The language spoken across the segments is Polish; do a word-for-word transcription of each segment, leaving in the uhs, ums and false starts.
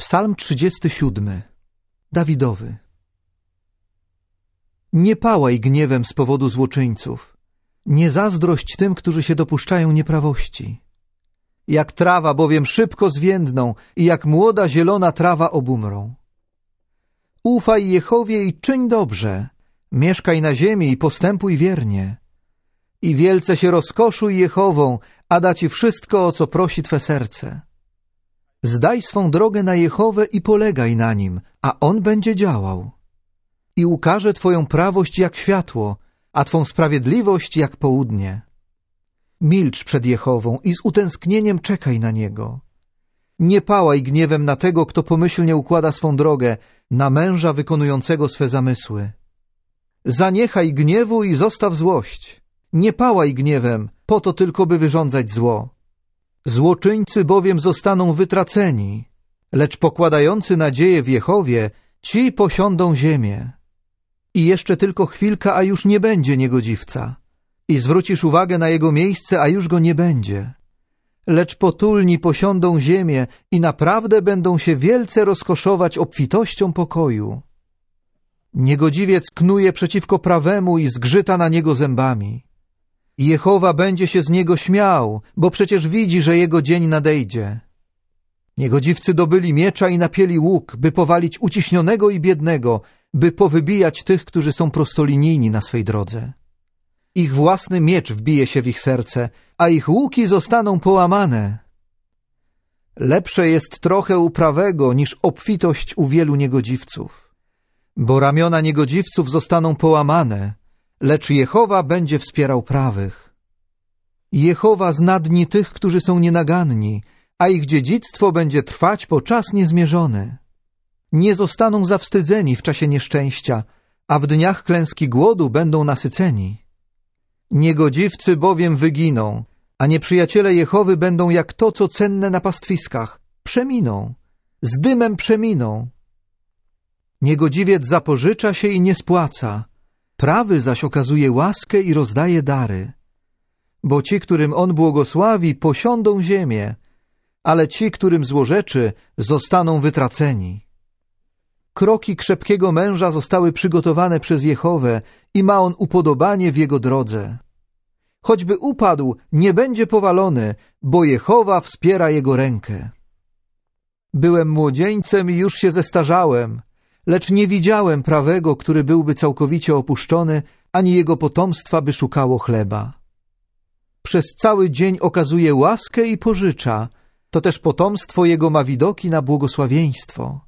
Psalm trzydziesty siódmy. Dawidowy. Nie pałaj gniewem z powodu złoczyńców. Nie zazdrość tym, którzy się dopuszczają nieprawości. Jak trawa bowiem szybko zwiędną i jak młoda zielona trawa obumrą. Ufaj Jehowie i czyń dobrze. Mieszkaj na ziemi i postępuj wiernie. I wielce się rozkoszuj Jehową, a da ci wszystko, o co prosi twe serce. Zdaj swą drogę na Jehowę i polegaj na Nim, a On będzie działał. I ukaże twoją prawość jak światło, a twą sprawiedliwość jak południe. Milcz przed Jehową i z utęsknieniem czekaj na Niego. Nie pałaj gniewem na tego, kto pomyślnie układa swą drogę, na męża wykonującego swe zamysły. Zaniechaj gniewu i zostaw złość. Nie pałaj gniewem, po to tylko, by wyrządzać zło. Złoczyńcy bowiem zostaną wytraceni, lecz pokładający nadzieję w Jehowie, ci posiądą ziemię. I jeszcze tylko chwilka, a już nie będzie niegodziwca. I zwrócisz uwagę na jego miejsce, a już go nie będzie. Lecz potulni posiądą ziemię i naprawdę będą się wielce rozkoszować obfitością pokoju. Niegodziwiec knuje przeciwko prawemu i zgrzyta na niego zębami. Jehowa będzie się z niego śmiał, bo przecież widzi, że jego dzień nadejdzie. Niegodziwcy dobyli miecza i napięli łuk, by powalić uciśnionego i biednego, by powybijać tych, którzy są prostolinijni na swej drodze. Ich własny miecz wbije się w ich serce, a ich łuki zostaną połamane. Lepsze jest trochę u prawego niż obfitość u wielu niegodziwców. Bo ramiona niegodziwców zostaną połamane, lecz Jehowa będzie wspierał prawych. Jehowa zna dni tych, którzy są nienaganni, a ich dziedzictwo będzie trwać po czas niezmierzony. Nie zostaną zawstydzeni w czasie nieszczęścia, a w dniach klęski głodu będą nasyceni. Niegodziwcy bowiem wyginą, a nieprzyjaciele Jehowy będą jak to, co cenne na pastwiskach. Przeminą, z dymem przeminą. Niegodziwiec zapożycza się i nie spłaca, prawy zaś okazuje łaskę i rozdaje dary. Bo ci, którym on błogosławi, posiądą ziemię, ale ci, którym złorzeczy, zostaną wytraceni. Kroki krzepkiego męża zostały przygotowane przez Jehowę i ma on upodobanie w jego drodze. Choćby upadł, nie będzie powalony, bo Jehowa wspiera jego rękę. Byłem młodzieńcem i już się zestarzałem, lecz nie widziałem prawego, który byłby całkowicie opuszczony, ani jego potomstwa by szukało chleba. Przez cały dzień okazuje łaskę i pożycza, to też potomstwo jego ma widoki na błogosławieństwo.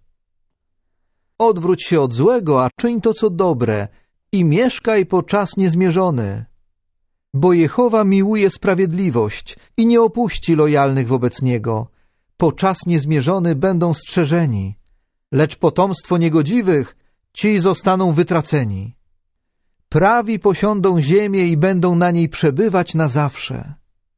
Odwróć się od złego, a czyń to, co dobre i mieszkaj po czas niezmierzony. Bo Jehowa miłuje sprawiedliwość i nie opuści lojalnych wobec Niego. Po czas niezmierzony będą strzeżeni, lecz potomstwo niegodziwych, ci zostaną wytraceni. Prawi posiądą ziemię i będą na niej przebywać na zawsze.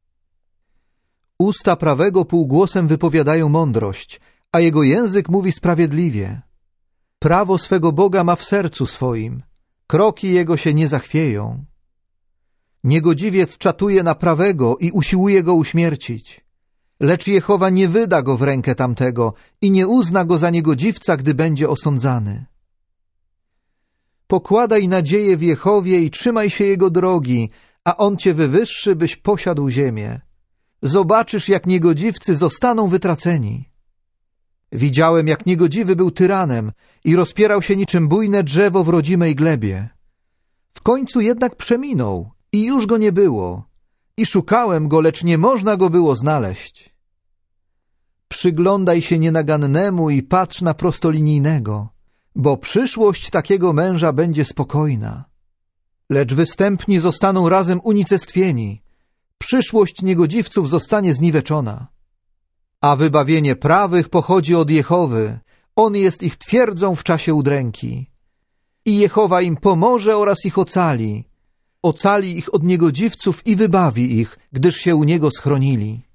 Usta prawego półgłosem wypowiadają mądrość, a jego język mówi sprawiedliwie. Prawo swego Boga ma w sercu swoim, kroki jego się nie zachwieją. Niegodziwiec czatuje na prawego i usiłuje go uśmiercić, lecz Jehowa nie wyda go w rękę tamtego i nie uzna go za niegodziwca, gdy będzie osądzany. Pokładaj nadzieję w Jehowie i trzymaj się Jego drogi, a On cię wywyższy, byś posiadł ziemię. Zobaczysz, jak niegodziwcy zostaną wytraceni. Widziałem, jak niegodziwy był tyranem i rozpierał się niczym bujne drzewo w rodzimej glebie. W końcu jednak przeminął i już go nie było. I szukałem go, lecz nie można go było znaleźć. Przyglądaj się nienagannemu i patrz na prostolinijnego, bo przyszłość takiego męża będzie spokojna. Lecz występni zostaną razem unicestwieni. Przyszłość niegodziwców zostanie zniweczona. A wybawienie prawych pochodzi od Jehowy. On jest ich twierdzą w czasie udręki. I Jehowa im pomoże oraz ich ocali. Ocali ich od niegodziwców i wybawi ich, gdyż się u Niego schronili.